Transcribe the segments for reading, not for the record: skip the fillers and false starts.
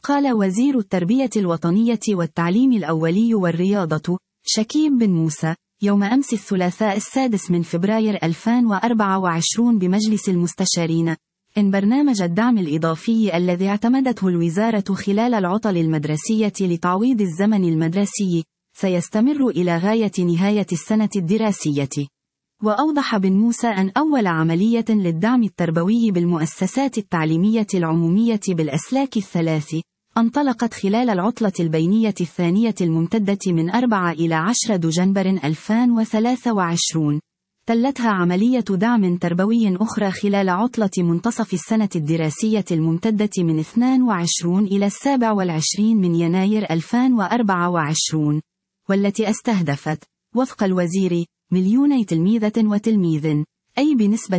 قال وزير التربية الوطنية والتعليم الأولي والرياضة شكيب بن موسى يوم أمس الثلاثاء 6 فبراير 2024 بمجلس المستشارين إن برنامج الدعم الإضافي الذي اعتمدته الوزارة خلال العطل المدرسية لتعويض الزمن المدرسي سيستمر إلى غاية نهاية السنة الدراسية. وأوضح بن موسى أن أول عملية للدعم التربوي بالمؤسسات التعليمية العمومية بالأسلاك الثلاث انطلقت خلال العطلة البينية الثانية الممتدة من 4 إلى 10 دجنبر 2023. تلتها عملية دعم تربوي أخرى خلال عطلة منتصف السنة الدراسية الممتدة من 22 إلى 27 من يناير 2024، والتي استهدفت وفق الوزير 2,000,000 تلميذة وتلميذ، أي بنسبة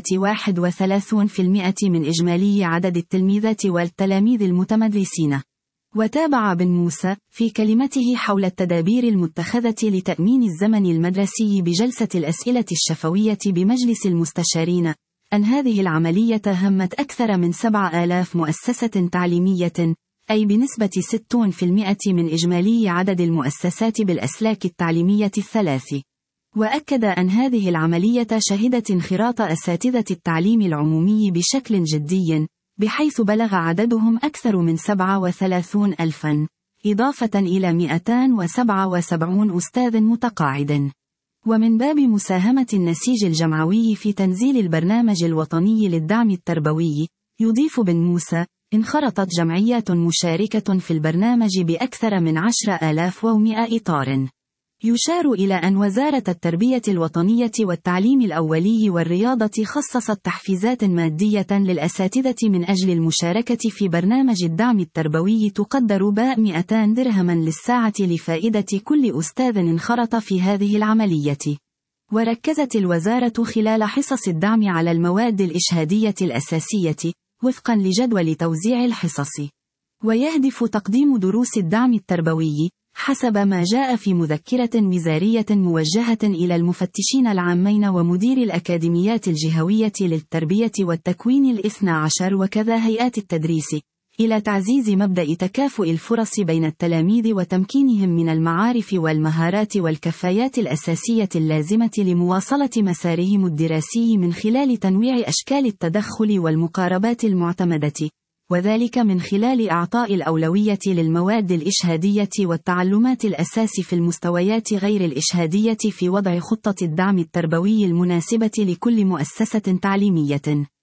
31% من إجمالي عدد التلميذات والتلاميذ المتمدرسين. وتابع بن موسى في كلمته حول التدابير المتخذة لتأمين الزمن المدرسي بجلسة الأسئلة الشفوية بمجلس المستشارين أن هذه العملية همت أكثر من 7,000 مؤسسة تعليمية، أي بنسبة 60% من إجمالي عدد المؤسسات بالأسلاك التعليمية الثلاث. وأكد أن هذه العملية شهدت انخراط أساتذة التعليم العمومي بشكل جدي، بحيث بلغ عددهم أكثر من 37,000، إضافة إلى 277 أستاذ متقاعد. ومن باب مساهمة النسيج الجمعوي في تنزيل البرنامج الوطني للدعم التربوي، يضيف بن موسى: انخرطت جمعيات مشاركة في البرنامج بأكثر من 10,100 إطار. يشار إلى أن وزارة التربية الوطنية والتعليم الأولي والرياضة خصصت تحفيزات مادية للأساتذة من أجل المشاركة في برنامج الدعم التربوي تقدر ب200 درهما للساعة لفائدة كل أستاذ انخرط في هذه العملية. وركزت الوزارة خلال حصص الدعم على المواد الإشهادية الأساسية وفقا لجدول توزيع الحصص. ويهدف تقديم دروس الدعم التربوي حسب ما جاء في مذكرة وزارية موجهة إلى المفتشين العامين ومدير الأكاديميات الجهوية للتربية والتكوين 12 وكذا هيئات التدريس، إلى تعزيز مبدأ تكافؤ الفرص بين التلاميذ وتمكينهم من المعارف والمهارات والكفايات الأساسية اللازمة لمواصلة مسارهم الدراسي من خلال تنويع أشكال التدخل والمقاربات المعتمدة، وذلك من خلال إعطاء الأولوية للمواد الإشهادية والتعلمات الأساس في المستويات غير الإشهادية في وضع خطة الدعم التربوي المناسبة لكل مؤسسة تعليمية.